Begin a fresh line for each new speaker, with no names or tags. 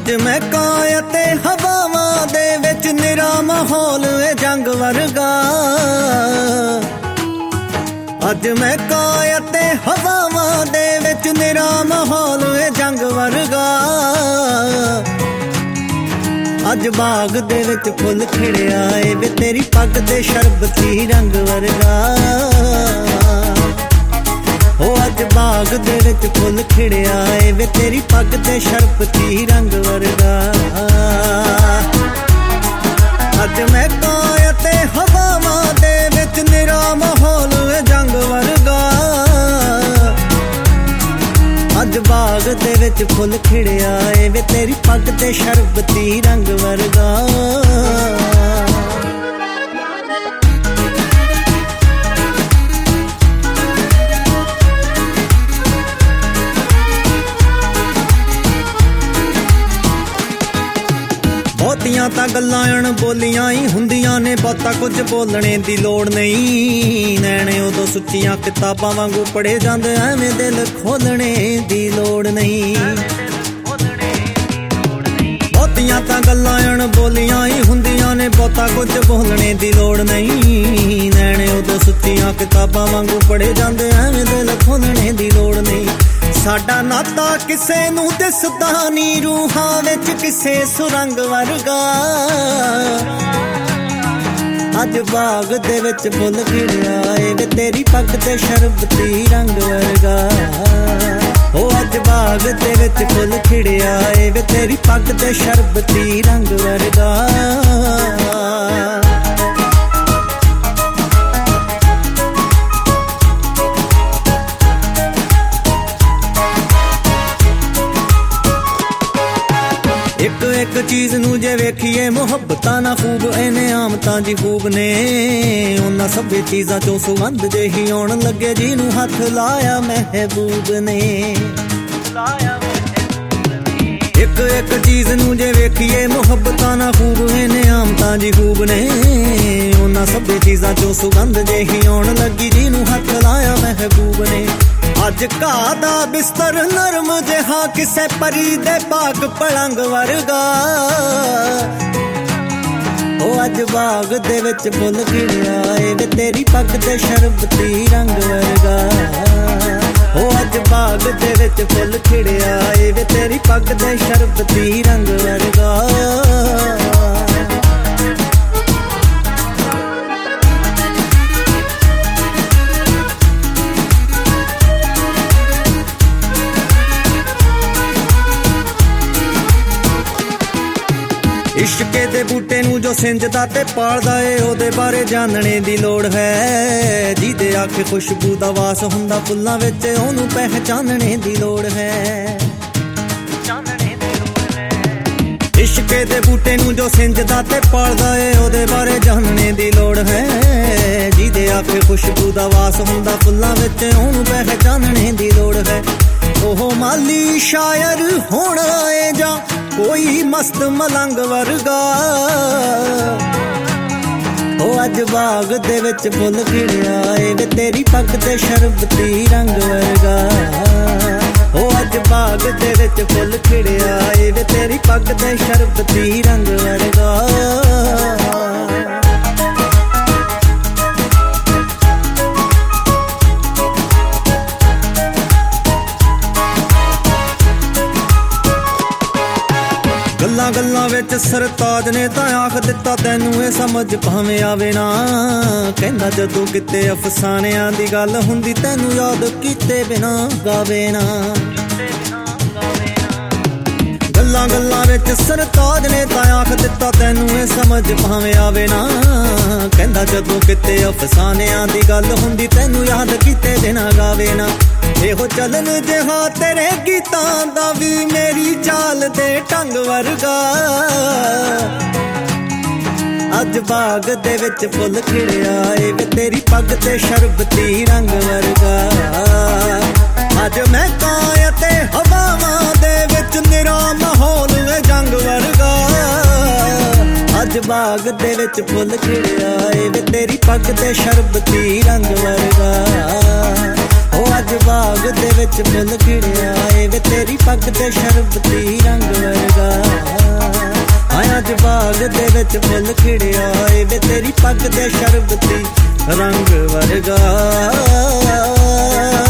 ਅੱਜ ਮੈਂ ਕਾਂ ਅਤੇ ਹਵਾਵਾਂ ਦੇ ਵਿੱਚ ਨਿਰਾ ਮਾਹੌਲ ਏ ਜੰਗ ਵਰਗਾ। ਅੱਜ ਮੈਂ ਕਾਂ ਅਤੇ ਹਵਾਵਾਂ ਦੇ ਵਿੱਚ ਨਿਰਾ ਮਾਹੌਲ ਏ ਜੰਗ ਵਰਗਾ। ਅੱਜ ਬਾਗ ਦੇ ਵਿੱਚ ਫੁੱਲ ਖਿੜਿਆ ਏ ਵੇ ਤੇਰੀ ਪੱਗ ਦੇ ਸ਼ਰਬਤੀ ਰੰਗ ਵਰਗਾ। ਹੋ ਅੱਜ ਬਾਗ ਦੇ ਵਿੱਚ ਫੁੱਲ ਖਿੜਿਆ ਏ ਵੇ ਤੇਰੀ ਪੱਗ ਦੇ ਸ਼ਰਬਤੀ ਰੰਗ ਵਰਗਾ। ਅੱਜ ਮੈਂ ਕਾਂ ਅਤੇ ਹਵਾਵਾਂ ਦੇ ਵਿੱਚ ਨਿਰਾ ਮਾਹੌਲ ਏ ਜੰਗ ਵਰਗਾ। ਅੱਜ ਬਾਗ ਦੇ ਵਿੱਚ ਫੁੱਲ ਖਿੜਿਆ ਏ ਵੇ ਤੇਰੀ ਪੱਗ ਦੇ ਸ਼ਰਬਤੀ ਰੰਗ ਵਰਗਾ। ਬਹੁਤੀਆਂ ਤਾਂ ਗੱਲਾਂ ਅਣਬੋਲੀਆਂ ਹੀ ਹੁੰਦੀਆਂ ਨੇ, ਬਹੁਤਾ ਕੁਝ ਬੋਲਣੇ ਦੀ ਲੋੜ ਨਹੀਂ। ਨੈਣੇ ਉਦੋਂ ਸੁੱਚੀਆਂ ਕਿਤਾਬਾਂ ਵਾਂਗੂ ਪੜ੍ਹੇ ਜਾਂਦੇ, ਐਵੇਂ ਦਿਲ ਖੋਲਣੇ ਦੀ ਲੋੜ ਨਹੀਂ। ਬਹੁਤੀਆਂ ਤਾਂ ਗੱਲਾਂ ਅਣਬੋਲੀਆਂ ਹੀ ਹੁੰਦੀਆਂ ਨੇ, ਬਹੁਤਾ ਕੁਝ ਬੋਲਣੇ ਦੀ ਲੋੜ ਨਹੀਂ। ਨੈਣੇ ਉਦੋਂ ਸੁੱਚੀਆਂ ਕਿਤਾਬਾਂ ਵਾਂਗੂ ਪੜ੍ਹੇ ਜਾਂਦੇ, ਐਵੇਂ ਦਿਲ ਖੋਲਣੇ ਦੀ ਲੋੜ ਨਹੀਂ। ਸਾਡਾ ਨਾਤਾ ਕਿਸੇ ਨੂੰ ਦਿਸਦਾ ਨੀ, ਰੂਹਾਂ ਵਿੱਚ ਕਿਸੇ ਸੁਰੰਗ ਵਰਗਾ। ਅੱਜ ਬਾਗ ਦੇ ਵਿੱਚ ਫੁੱਲ ਖਿੜਿਆ ਏ ਵੇ ਤੇਰੀ ਪੱਗ ਤੇ ਸ਼ਰਬਤੀ ਰੰਗ ਵਰਗਾ। ਹੋ ਅੱਜ ਬਾਗ ਦੇ ਵਿੱਚ ਫੁੱਲ ਖਿੜਿਆ ਏ ਵੇ ਤੇਰੀ ਪੱਗ ਤੇ ਸ਼ਰਬਤੀ ਰੰਗ ਵਰਗਾ। ਇੱਕ ਚੀਜ਼ ਨੂੰ ਜੇ ਵੇਖੀਏ ਮੁਹੱਬਤਾਂ ਨਾ ਖੂਬ ਇਹ ਨਿਆਮਤਾਂ ਜੀ ਖੂਬ ਨੇ। ਉਹਨਾਂ ਸਭੇ ਚੀਜ਼ਾਂ ਚੋਂ ਸੁਗੰਧ ਜਿਹੀ ਆਉਣ ਲੱਗੇ ਜਿਹਨੂੰ ਹੱਥ ਲਾਇਆ ਮਹਿਬੂਬ ਨੇ। ਇੱਕ ਚੀਜ਼ ਨੂੰ ਜੇ ਵੇਖੀਏ ਮੁਹੱਬਤਾਂ ਨਾ ਖੂਬ ਇਹ ਨਿਆਮਤਾਂ ਜੀ ਖੂਬ ਨੇ। ਉਹਨਾਂ ਸਭੇ ਚੀਜ਼ਾਂ ਚੋਂ ਸੁਗੰਧ ਜਿਹੀ ਆਉਣ ਲੱਗੀ ਜਿਹਨੂੰ ਹੱਥ ਲਾਇਆ ਮਹਿਬੂਬ ਨੇ। ਅੱਜ ਘਾਹ ਦਾ ਬਿਸਤਰ ਨਰਮ ਜਿਹਾ ਕਿਸੇ ਪਰੀ ਦੇ ਪਾਕ ਪਲੰਗ ਵਰਗਾ। ਉਹ ਅੱਜ ਬਾਗ ਦੇ ਵਿੱਚ ਫੁੱਲ ਖਿੜਿਆ ਏ ਵੇ ਤੇਰੀ ਪੱਗ ਤੇ ਸ਼ਰਬਤੀ ਰੰਗ ਵਰਗਾ। ਉਹ ਅੱਜ ਬਾਗ ਦੇ ਵਿੱਚ ਫੁੱਲ ਖਿੜਿਆ ਏ ਵੇ ਤੇਰੀ ਪੱਗ ਤੇ ਸ਼ਰਬਤੀ ਰੰਗ ਵਰਗਾ। ਇਸ਼ਕੇ ਦੇ ਬੂਟੇ ਨੂੰ ਜੋ ਸਿੰਜਦਾ ਤੇ ਪਾਲਦਾ ਏ ਉਹਦੇ ਬਾਰੇ ਜਾਣਨੇ ਦੀ ਲੋੜ ਹੈ। ਜਿਹਦੇ ਆਖੇ ਖੁਸ਼ਬੂ ਦਾ ਵਾਸ ਹੁੰਦਾ ਫੁੱਲਾਂ ਵਿੱਚ ਉਹਨੂੰ ਪਹਿਚਾਨਣੇ ਦੀ ਲੋੜ ਹੈ। ਇਸ਼ਕੇ ਦੇ ਬੂਟੇ ਨੂੰ ਜੋ ਸਿੰਜਦਾ ਤੇ ਪਾਲਦਾ ਏ ਉਹਦੇ ਬਾਰੇ ਜਾਣਨੇ ਦੀ ਲੋੜ ਹੈ। ਜਿਹਦੇ ਆਖੇ ਖੁਸ਼ਬੂ ਦਾ ਵਾਸ ਹੁੰਦਾ ਫੁੱਲਾਂ ਵਿੱਚ ਉਹਨੂੰ ਪਹਿਚਾਨਣੇ ਦੀ ਲੋੜ ਹੈ। ਉਹ ਮਾਲੀ ਸ਼ਾਇਰ ਹੋਣਾ ਏ ਜਾਂ ਕੋਈ ਮਸਤ ਮਲੰਗ ਵਰਗਾ। ਉਹ ਅੱਜ ਬਾਗ ਦੇ ਵਿੱਚ ਫੁੱਲ ਖਿੜਿਆ ਏ ਵੇ ਤੇਰੀ ਪੱਗ ਤੇ ਸ਼ਰਬਤੀ ਰੰਗ ਵਰਗਾ। ਉਹ ਅੱਜ ਬਾਗ ਦੇ ਵਿੱਚ ਫੁੱਲ ਖਿੜਿਆ ਏ ਵੇ ਤੇਰੀ ਪੱਗ ਤੇ ਸ਼ਰਬਤੀ ਰੰਗ ਵਰਗਾ। ਗੱਲਾਂ ਵਿੱਚ ਸਰਤਾਜ ਨੇ ਤਾਂ ਆਖ ਦਿੱਤਾ ਤੈਨੂੰ ਇਹ ਸਮਝ ਭਾਵੇਂ ਆਵੇ ਨਾ। ਕਹਿੰਦਾ ਜਦੋਂ ਕਿਤੇ ਅਫਸਾਨਿਆਂ ਦੀ ਗੱਲ ਹੁੰਦੀ ਤੈਨੂੰ ਯਾਦ ਕੀਤੇ ਬਿਨਾ ਗਾਵੇ ਨਾ। ਗੱਲਾਂ ਵਿੱਚ ਸਰਤਾਜ ਨੇ ਤਾਂ ਆਖ ਦਿੱਤਾ ਤੈਨੂੰ ਇਹ ਸਮਝ ਭਾਵੇਂ ਆਵੇ ਨਾ। ਕਹਿੰਦਾ ਜਦੋਂ ਕਿਤੇ ਅਫਸਾਨਿਆਂ ਦੀ ਗੱਲ ਹੁੰਦੀ ਤੈਨੂੰ ਯਾਦ ਕੀਤੇ ਬਿਨਾ ਗਾਵੇ ਨਾ। ਇਹੋ ਚੱਲਣ ਜਿਹਾ ਤੇਰੇ ਗੀਤਾਂ ਦਾ ਵੀ ਮੇਰੀ ਚਾਲ ਦੇ ਢੰਗ ਵਰਗਾ। ਅੱਜ ਬਾਗ ਦੇ ਵਿੱਚ ਫੁੱਲ ਖਿੜਿਆ ਏ ਵੇ ਤੇਰੀ ਪੱਗ ਤੇ ਸ਼ਰਬਤੀ ਰੰਗ ਵਰਗਾ। ਅੱਜ ਮੈਂ ਕਾਂ ਅਤੇ ਹਵਾਵਾਂ ਦੇ ਵਿੱਚ ਨਿਰਾ ਮਾਹੌਲ ਏ ਜੰਗ ਵਰਗਾ। ਅੱਜ ਬਾਗ ਦੇ ਵਿੱਚ ਫੁੱਲ ਖਿੜਿਆ ਏ ਵੇ ਤੇਰੀ ਪੱਗ ਤੇ ਸ਼ਰਬਤੀ ਰੰਗ ਵਰਗਾ। ਉਹ ਅੱਜ ਬਾਗ ਦੇ ਵਿੱਚ ਫੁੱਲ ਖਿੜਿਆ ਏ ਏ ਵੇ ਤੇਰੀ ਪੱਗ ਤੇ ਸ਼ਰਬਤੀ ਰੰਗ ਵਰਗਾ। ਅੱਜ ਬਾਗ ਦੇ ਵਿੱਚ ਫੁੱਲ ਖਿੜਿਆ ਏ ਵੇ ਤੇਰੀ ਪੱਗ ਤੇ ਸ਼ਰਬਤੀ ਰੰਗ ਵਰਗਾ।